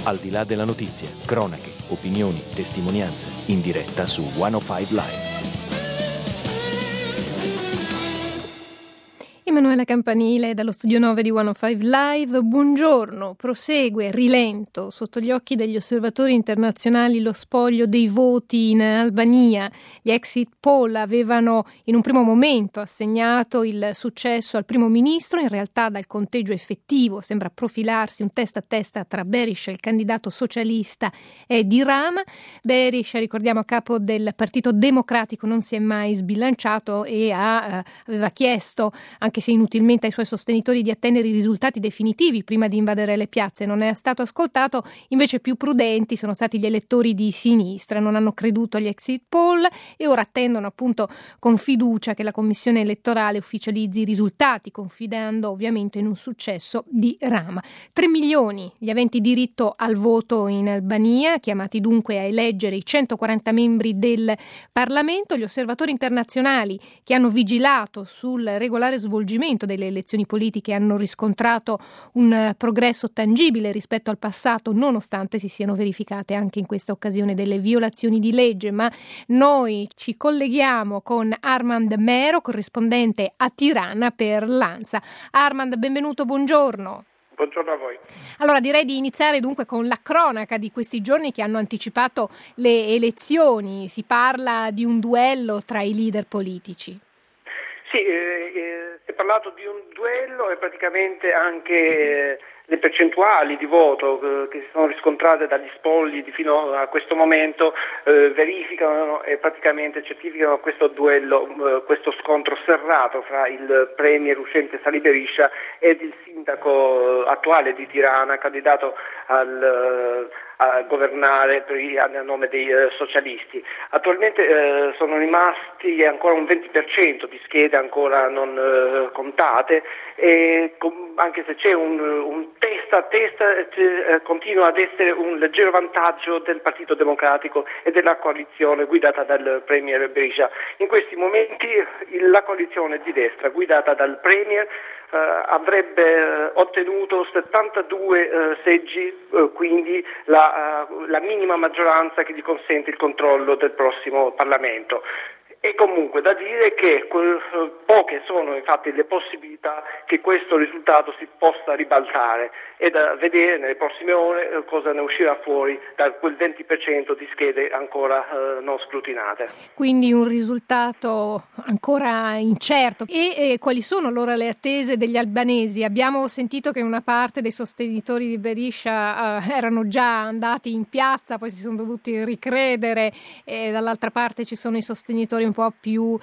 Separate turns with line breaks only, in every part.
Al di là della notizia, cronache, opinioni, testimonianze, in diretta su 105 Live.
Emanuela Campanile dallo studio 9 di 105 Live. Buongiorno, prosegue rilento sotto gli occhi degli osservatori internazionali lo spoglio dei voti in Albania. Gli exit poll avevano in un primo momento assegnato il successo al primo ministro, in realtà dal conteggio effettivo sembra profilarsi un testa a testa tra Berisha, il candidato socialista, e Edi Rama. Berisha, ricordiamo, a capo del Partito Democratico, non si è mai sbilanciato e aveva chiesto, anche se inutilmente, ai suoi sostenitori di attendere i risultati definitivi prima di invadere le piazze. Non è stato ascoltato. Invece più prudenti sono stati gli elettori di sinistra, non hanno creduto agli exit poll e ora attendono appunto con fiducia che la commissione elettorale ufficializzi i risultati, confidando ovviamente in un successo di Rama. 3 milioni gli aventi diritto al voto in Albania, chiamati dunque a eleggere i 140 membri del Parlamento. Gli osservatori internazionali che hanno vigilato sul regolare svolgimento delle elezioni politiche hanno riscontrato un progresso tangibile rispetto al passato, nonostante si siano verificate anche in questa occasione delle violazioni di legge. Ma noi ci colleghiamo con Armand Mero, corrispondente a Tirana per l'ANSA. Armand, benvenuto, buongiorno.
Buongiorno a voi.
Allora, direi di iniziare dunque con la cronaca di questi giorni che hanno anticipato le elezioni. Si parla di un duello tra i leader politici.
Sì, si è parlato di un duello e praticamente anche le percentuali di voto che si sono riscontrate dagli spogli fino a questo momento verificano e praticamente certificano questo duello, questo scontro serrato fra il premier uscente Sali Berisha ed il sindaco attuale di Tirana, candidato a governare a nome dei socialisti. Attualmente sono rimasti ancora un 20% di schede ancora non contate e anche se c'è un testa a testa continua ad essere un leggero vantaggio del Partito Democratico e della coalizione guidata dal premier Berisha. In questi momenti la coalizione di destra guidata dal premier avrebbe ottenuto 72 seggi, quindi la minima maggioranza che gli consente il controllo del prossimo Parlamento. E comunque da dire che poche sono infatti le possibilità che questo risultato si possa ribaltare e da vedere nelle prossime ore cosa ne uscirà fuori da quel 20% di schede ancora non scrutinate.
Quindi un risultato ancora incerto. E quali sono allora le attese degli albanesi? Abbiamo sentito che una parte dei sostenitori di Berisha erano già andati in piazza, poi si sono dovuti ricredere, e dall'altra parte ci sono i sostenitori un po' più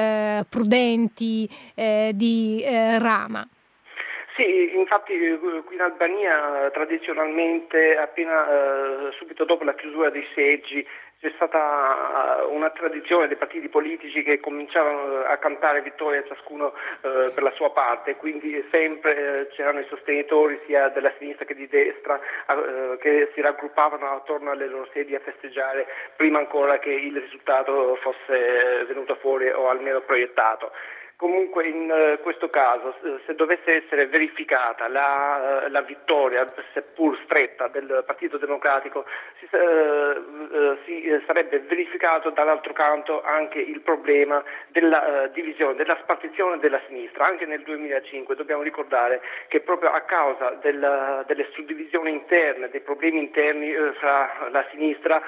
prudenti di Rama.
Sì, infatti qui in Albania tradizionalmente subito dopo la chiusura dei seggi c'è stata una tradizione dei partiti politici che cominciavano a cantare vittoria ciascuno per la sua parte, quindi sempre c'erano i sostenitori sia della sinistra che di destra che si raggruppavano attorno alle loro sedie a festeggiare prima ancora che il risultato fosse venuto fuori o almeno proiettato. Comunque in questo caso, se dovesse essere verificata la vittoria, seppur stretta, del Partito Democratico, si sarebbe verificato dall'altro canto anche il problema della divisione, della spartizione della sinistra. Anche nel 2005 dobbiamo ricordare che proprio a causa delle suddivisioni interne, dei problemi interni fra la sinistra,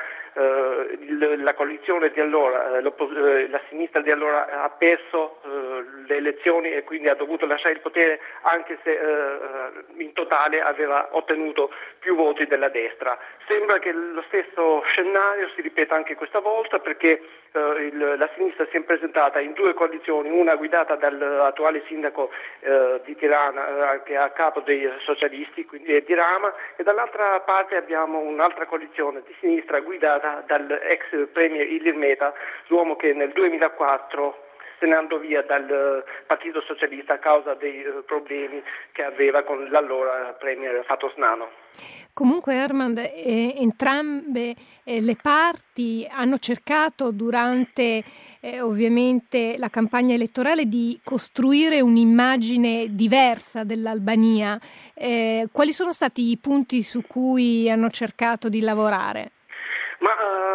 la coalizione di allora, la sinistra di allora ha perso le elezioni e quindi ha dovuto lasciare il potere, anche se in totale aveva ottenuto più voti della destra. Sembra che lo stesso scenario si ripeta anche questa volta, perché la sinistra si è presentata in due coalizioni, una guidata dall'attuale sindaco di Tirana che è a capo dei socialisti, quindi di Rama, e dall'altra parte abbiamo un'altra coalizione di sinistra guidata dall'ex premier Ilir Meta, l'uomo che nel 2004 se ne andò via dal Partito Socialista a causa dei problemi che aveva con l'allora premier Fatos Nano.
Comunque, Herman, entrambe le parti hanno cercato durante ovviamente la campagna elettorale di costruire un'immagine diversa dell'Albania. Quali sono stati i punti su cui hanno cercato di lavorare?
Ma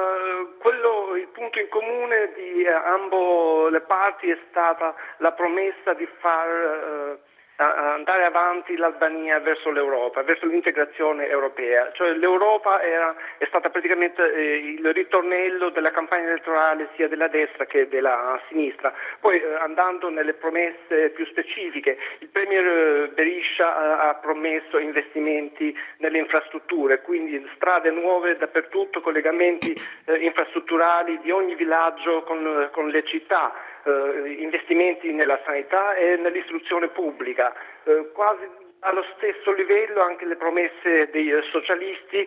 il punto in comune di ambo le parti è stata la promessa di far andare avanti l'Albania verso l'Europa, verso l'integrazione europea. Cioè l'Europa è stata praticamente il ritornello della campagna elettorale sia della destra che della sinistra. Poi andando nelle promesse più specifiche, il premier Berisha ha promesso investimenti nelle infrastrutture, quindi strade nuove dappertutto, collegamenti infrastrutturali di ogni villaggio con le città. Investimenti nella sanità e nell'istruzione pubblica, quasi allo stesso livello anche le promesse dei socialisti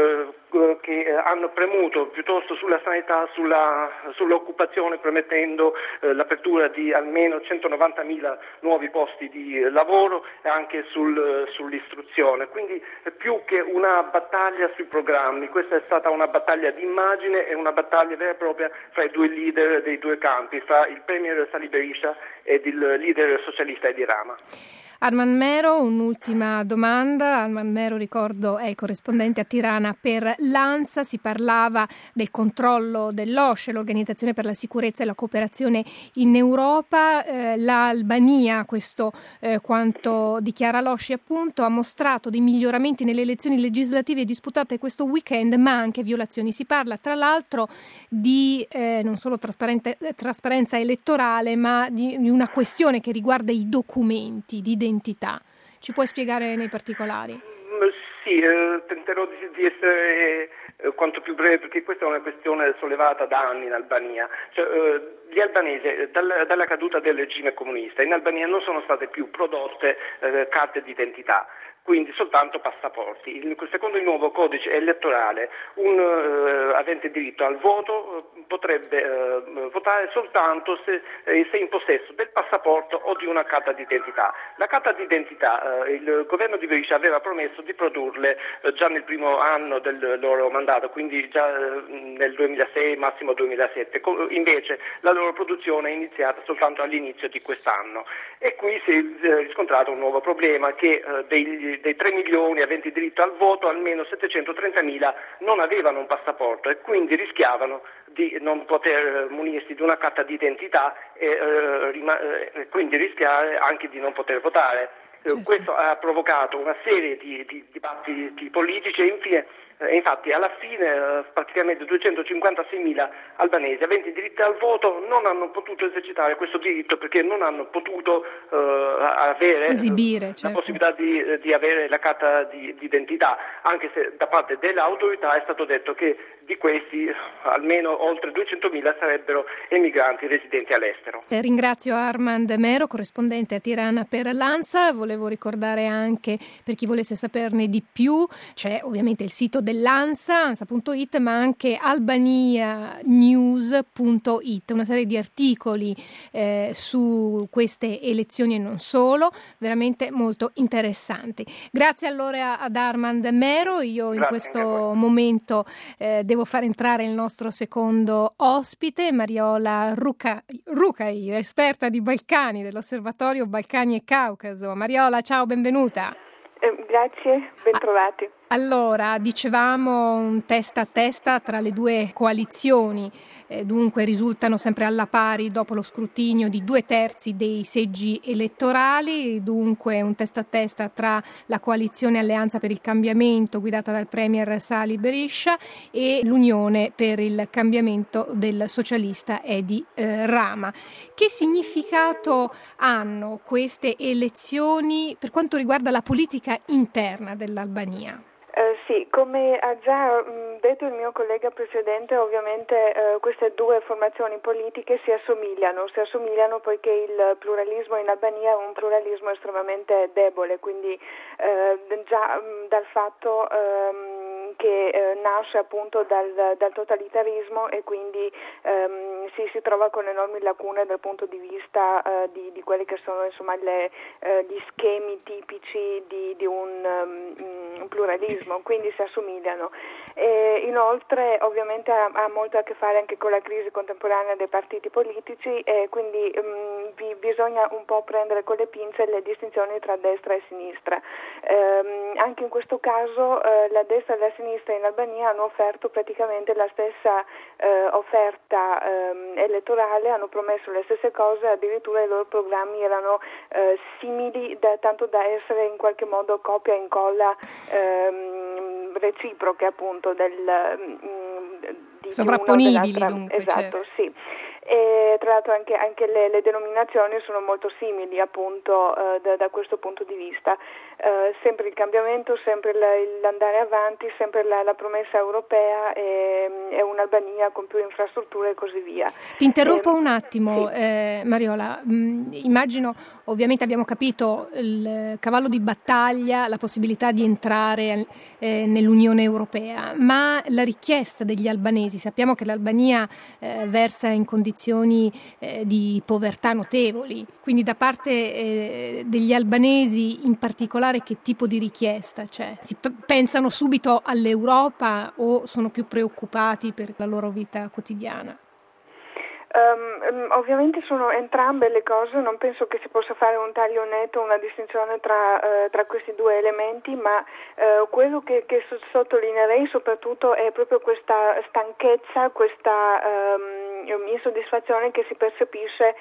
che hanno premuto piuttosto sulla sanità, sull'occupazione, promettendo l'apertura di almeno 190.000 nuovi posti di lavoro e anche sull'istruzione. Quindi più che una battaglia sui programmi, questa è stata una battaglia di immagine e una battaglia vera e propria fra i due leader dei due campi, fra il premier Sali Berisha ed il leader socialista Edi Rama.
Arman Mero, un'ultima domanda. Arman Mero, ricordo, è il corrispondente a Tirana per l'ANSA. Si parlava del controllo dell'OSCE, l'Organizzazione per la sicurezza e la cooperazione in Europa. L'Albania, questo quanto dichiara l'OSCE appunto, ha mostrato dei miglioramenti nelle elezioni legislative disputate questo weekend, ma anche violazioni. Si parla tra l'altro di non solo trasparenza elettorale, ma di una questione che riguarda i documenti di identità. Ci puoi spiegare nei particolari?
Sì, tenterò di essere quanto più breve, perché questa è una questione sollevata da anni in Albania. Gli albanesi, dalla caduta del regime comunista, in Albania non sono state più prodotte carte d'identità, quindi soltanto passaporti. Secondo il nuovo codice elettorale, un avente diritto al voto potrebbe votare soltanto se in possesso del passaporto o di una carta d'identità. La carta d'identità, il governo di Berisha aveva promesso di produrle già nel primo anno del loro mandato, quindi già nel 2006, massimo 2007. Invece la loro produzione è iniziata soltanto all'inizio di quest'anno. E qui si è riscontrato un nuovo problema, che dei 3 milioni aventi diritto al voto, almeno 730.000 non avevano un passaporto e quindi rischiavano di non poter munirsi di una carta d'identità e quindi rischiare anche di non poter votare. Questo ha provocato una serie di dibattiti politici e infatti alla fine praticamente 256.000 albanesi aventi diritto al voto non hanno potuto esercitare questo diritto perché non hanno potuto avere la possibilità di avere la carta di identità, anche se da parte dell'autorità è stato detto che di questi almeno oltre 200.000 sarebbero emigranti residenti all'estero.
Ringrazio Armand Mero, corrispondente a Tirana per l'ANSA. Volevo ricordare anche, per chi volesse saperne di più, c'è ovviamente il sito dell'ANSA, ansa.it, ma anche albanianews.it, una serie di articoli su queste elezioni e non solo, veramente molto interessanti. Grazie allora ad Armand Mero. Io in questo momento devo far entrare il nostro secondo ospite, Mariola Rucai, esperta di Balcani dell'Osservatorio Balcani e Caucaso. Mariola, ciao, benvenuta.
Grazie, bentrovati.
Allora, dicevamo un testa a testa tra le due coalizioni, dunque risultano sempre alla pari dopo lo scrutinio di 2/3 dei seggi elettorali, dunque un testa a testa tra la coalizione Alleanza per il Cambiamento guidata dal premier Sali Berisha e l'Unione per il Cambiamento del socialista Edi Rama. Che significato hanno queste elezioni per quanto riguarda la politica interna dell'Albania?
Sì, come ha già detto il mio collega precedente, ovviamente queste due formazioni politiche si assomigliano poiché il pluralismo in Albania è un pluralismo estremamente debole, quindi già dal fatto che nasce appunto dal totalitarismo e quindi si trova con enormi lacune dal punto di vista di quelli che sono insomma gli schemi tipici di un pluralismo, quindi si assomigliano. E inoltre ovviamente ha molto a che fare anche con la crisi contemporanea dei partiti politici e quindi bisogna un po' prendere con le pinze le distinzioni tra destra e sinistra. Anche in questo caso la destra e la sinistra in Albania hanno offerto praticamente la stessa offerta elettorale, hanno promesso le stesse cose, addirittura i loro programmi erano simili tanto da essere in qualche modo copia e incolla reciproche appunto
sovrapponibili dunque.
Esatto,
certo.
sì. E tra l'altro anche le denominazioni sono molto simili appunto da questo punto di vista. Sempre il cambiamento, sempre l'andare avanti, sempre la promessa europea e un'Albania con più infrastrutture e così via.
Ti interrompo un attimo,
sì.
Mariola. Immagino, ovviamente abbiamo capito il cavallo di battaglia, la possibilità di entrare nell'Unione Europea, ma la richiesta degli albanesi, sappiamo che l'Albania versa in condizioni di povertà notevoli, quindi da parte degli albanesi in particolare che tipo di richiesta c'è? Si pensano subito all'Europa o sono più preoccupati per la loro vita quotidiana?
Ovviamente sono entrambe le cose, non penso che si possa fare un taglio netto, una distinzione tra questi due elementi, ma quello che sottolineerei soprattutto è proprio questa stanchezza, questa insoddisfazione che si percepisce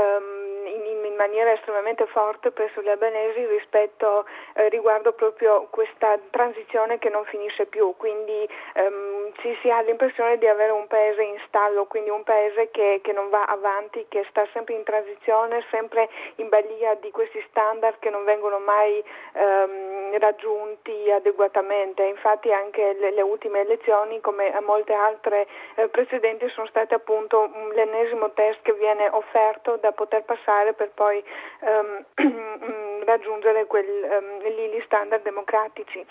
in maniera estremamente forte presso gli albanesi riguardo proprio questa transizione che non finisce più, quindi si ha l'impressione di avere un paese in stallo, quindi un paese che non va avanti, che sta sempre in transizione, sempre in balia di questi standard che non vengono mai raggiunti adeguatamente. Infatti anche le ultime elezioni, come molte altre precedenti, sono state appunto l'ennesimo test che viene offerto da poter passare per poi raggiungere gli standard democratici.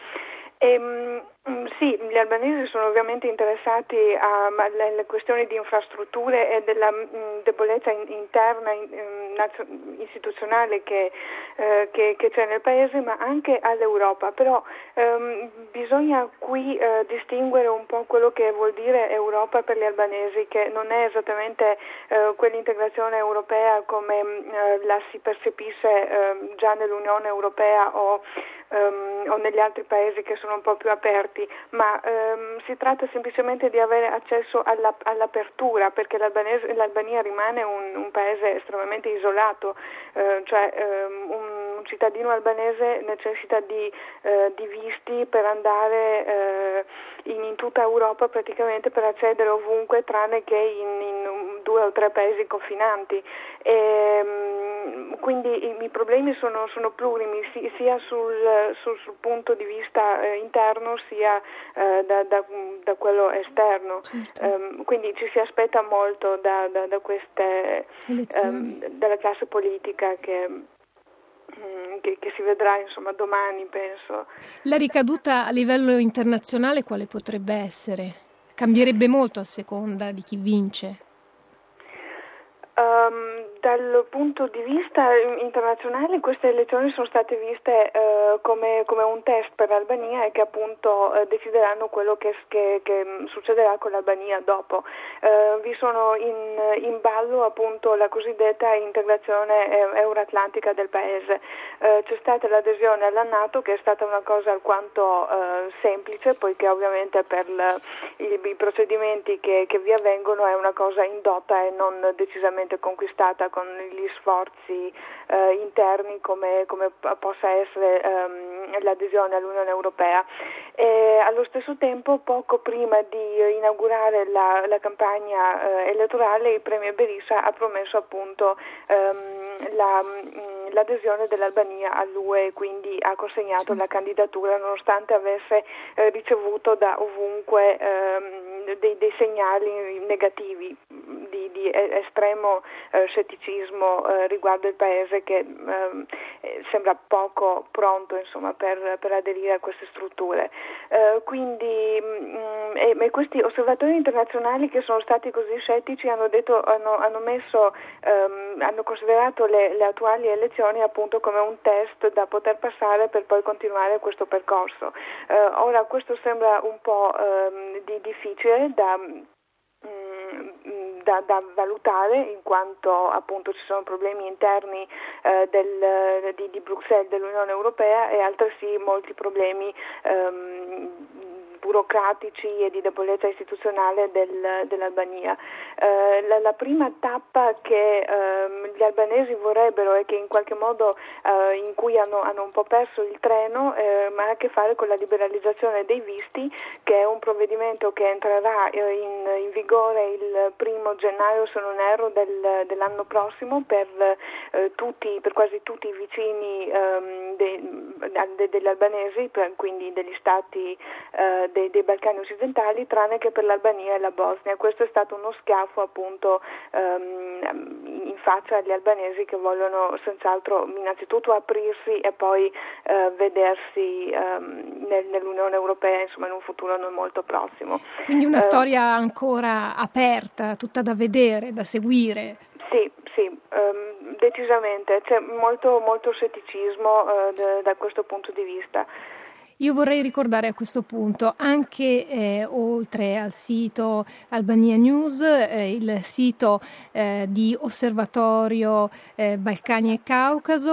Sì, gli albanesi sono ovviamente interessati alle questioni di infrastrutture e della debolezza interna istituzionale che c'è nel paese, ma anche all'Europa. Però bisogna qui distinguere un po' quello che vuol dire Europa per gli albanesi, che non è esattamente quell'integrazione europea come la si percepisce già nell'Unione Europea o negli altri paesi che sono un po' più aperti, ma si tratta semplicemente di avere accesso all'apertura, perché l'Albania rimane un paese estremamente isolato, un cittadino albanese necessita di visti per andare in tutta Europa praticamente, per accedere ovunque tranne che in 2 o 3 paesi confinanti. Quindi i problemi sono plurimi, sia sul punto di vista interno sia da quello esterno.
Certo.
Quindi ci si aspetta molto da queste dalla classe politica che si vedrà insomma domani, penso.
La ricaduta a livello internazionale quale potrebbe essere? Cambierebbe molto a seconda di chi vince?
Dal punto di vista internazionale queste elezioni sono state viste come un test per l'Albania e che appunto decideranno quello che succederà con l'Albania dopo. Vi sono in ballo appunto la cosiddetta integrazione euroatlantica del paese. C'è stata l'adesione alla NATO, che è stata una cosa alquanto semplice, poiché ovviamente per i procedimenti che vi avvengono è una cosa indotta e non decisamente conquistata con gli sforzi interni come possa essere l'adesione all'Unione Europea. E allo stesso tempo, poco prima di inaugurare la campagna elettorale, il premier Berisha ha promesso appunto l'adesione dell'Albania all'UE e quindi ha consegnato la candidatura nonostante avesse ricevuto da ovunque dei segnali negativi di estremo scetticismo riguardo il paese, che sembra poco pronto, insomma, per aderire a queste strutture. Quindi questi osservatori internazionali che sono stati così scettici hanno considerato le attuali elezioni appunto come un test da poter passare per poi continuare questo percorso. Ora questo sembra un po' difficile da valutare, in quanto appunto ci sono problemi interni di Bruxelles, dell'Unione Europea, e altresì molti problemi burocratici e di debolezza istituzionale dell'Albania. La prima tappa che gli albanesi vorrebbero, e che in qualche modo in cui hanno un po' perso il treno, ma ha a che fare con la liberalizzazione dei visti, che è un provvedimento che entrerà in vigore il 1 gennaio, se non erro, dell'anno prossimo per quasi tutti i vicini degli albanesi, quindi degli stati dei Balcani occidentali, tranne che per l'Albania e la Bosnia. Questo è stato uno schiaffo appunto in faccia agli albanesi, che vogliono senz'altro innanzitutto aprirsi e poi vedersi nell'Unione Europea, insomma, in un futuro non molto prossimo.
Quindi una storia ancora aperta, tutta da vedere, da seguire.
Sì, decisamente, c'è molto scetticismo da questo punto di vista.
Io vorrei ricordare a questo punto anche, oltre al sito Albania News, il sito di Osservatorio Balcani e Caucaso,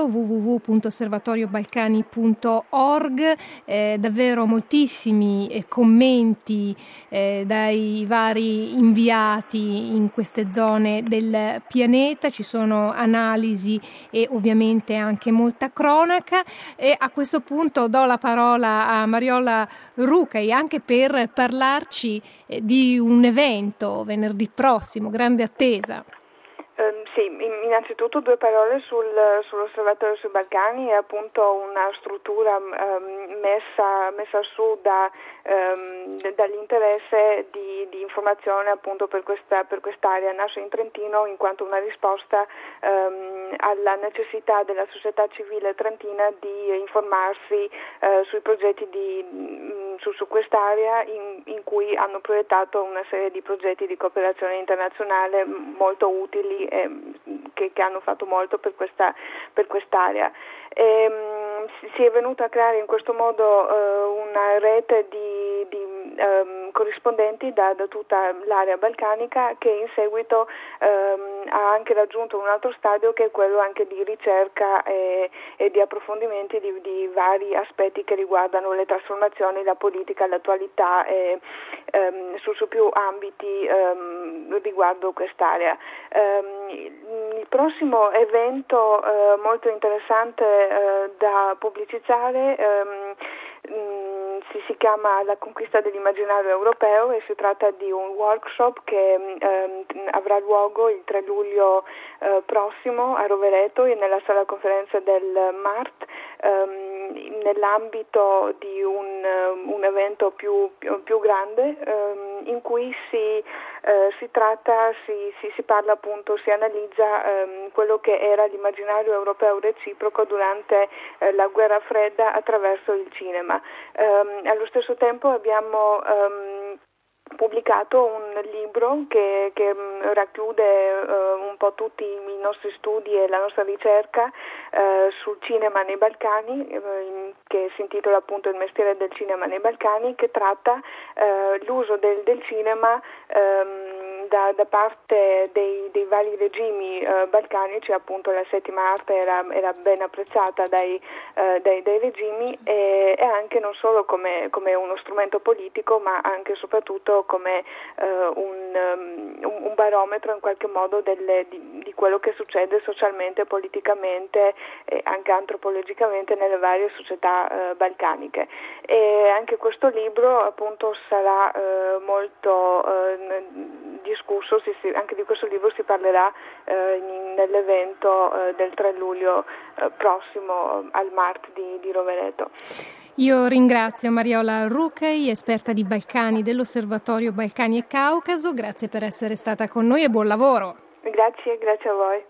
www.osservatoriobalcani.org, davvero moltissimi commenti dai vari inviati in queste zone del pianeta, ci sono analisi e ovviamente anche molta cronaca, e a questo punto do la parola a Mariola Rucai anche per parlarci di un evento venerdì prossimo, grande attesa.
Sì, innanzitutto due parole sull'Osservatorio sui Balcani. È appunto una struttura messa su dall'interesse di informazione appunto per quest'area. Nasce in Trentino in quanto una risposta alla necessità della società civile trentina di informarsi sui progetti su quest'area, in cui hanno proiettato una serie di progetti di cooperazione internazionale molto utili, che hanno fatto molto per quest'area. Si è venuta a creare in questo modo una rete di corrispondenti da tutta l'area balcanica, che in seguito ha anche raggiunto un altro stadio, che è quello anche di ricerca e di approfondimenti di vari aspetti che riguardano le trasformazioni, la politica, l'attualità e su più ambiti riguardo quest'area. Il prossimo evento molto interessante da pubblicizzare si chiama La conquista dell'immaginario europeo, e si tratta di un workshop che avrà luogo il 3 luglio prossimo a Rovereto, nella sala conferenza del MART, nell'ambito di un evento più grande, in cui si parla appunto, si analizza quello che era l'immaginario europeo reciproco durante la guerra fredda attraverso il cinema. Allo stesso tempo abbiamo pubblicato un libro che racchiude un po' tutti i nostri studi e la nostra ricerca sul cinema nei Balcani, che si intitola appunto Il mestiere del cinema nei Balcani, che tratta l'uso del cinema da parte dei vari regimi balcanici. Appunto la settima arte era ben apprezzata dai regimi, e anche non solo come uno strumento politico, ma anche e soprattutto come un barometro in qualche modo di quello che succede socialmente, politicamente e anche antropologicamente nelle varie società balcaniche. E anche questo libro appunto sarà molto discusso, anche di questo libro si parlerà nell'evento del 3 luglio prossimo al MART di Rovereto.
Io ringrazio Mariola Rucchei, esperta di Balcani dell'Osservatorio Balcani e Caucaso, grazie per essere stata con noi e buon lavoro.
Grazie a voi.